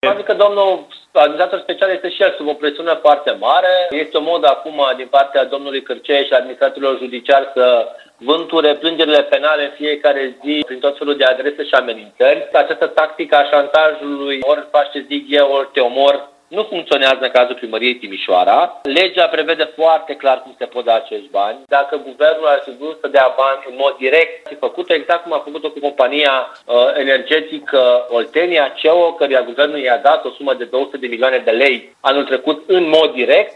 Probabil că domnul administrator special este și el sub o presiune foarte mare. Este o modă acum din partea domnului Cârcei și administratorilor judiciari să vânture plângerile penale în fiecare zi prin tot felul de adrese și amenințări. Această tactică a șantajului, ori faci ce zic eu, ori te omor, nu funcționează în cazul primăriei Timișoara. Legea prevede foarte clar cum se pot da acești bani. Dacă guvernul ar fi vrut să dea bani în mod direct, și făcut exact cum a făcut-o cu compania energetică Oltenia, CEO, căruia guvernul i-a dat o sumă de 200 de milioane de lei anul trecut în mod direct,